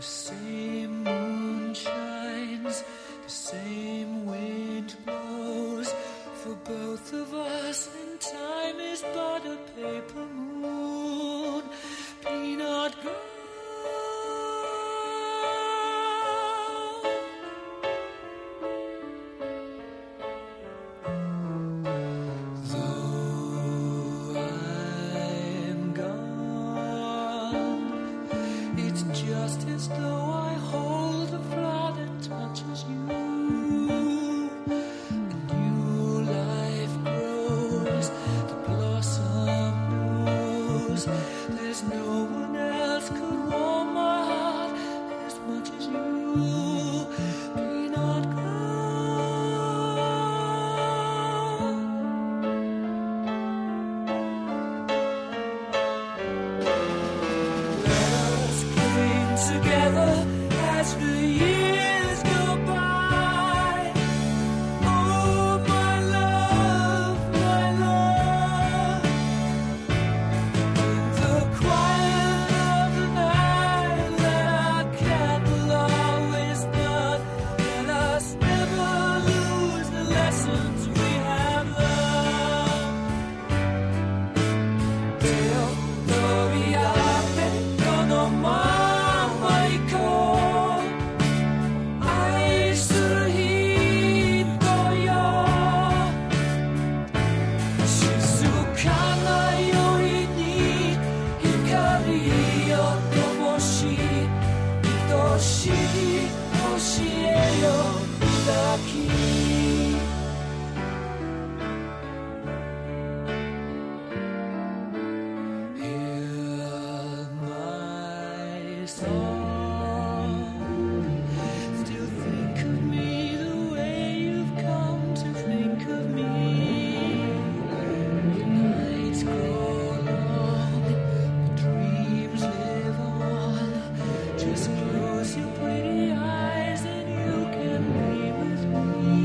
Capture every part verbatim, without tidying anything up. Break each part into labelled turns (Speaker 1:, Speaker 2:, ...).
Speaker 1: same moon shines, the same wind blows for both of us, and time is but a paper moon, peanut ground. Though I'm gone, it's just as though I hold a flower that touches you, and new life grows, the blossom knows there's no one else could warm my heart as much as you, peanut together as the years go by. Oh, my love, my love. In the quiet of the night, let our candle always burn. Let us never lose the lessons we have learned. Till Doriate kono still think of me the way you've come to think of me. The nights grow long, the dreams live on. Just close your pretty eyes and you can be with me.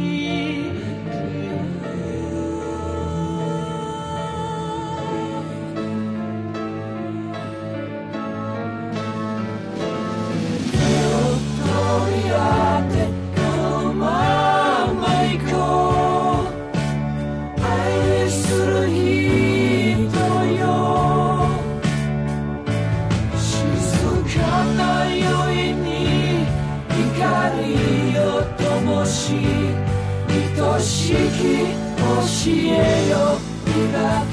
Speaker 1: 愛しき教えよ、磨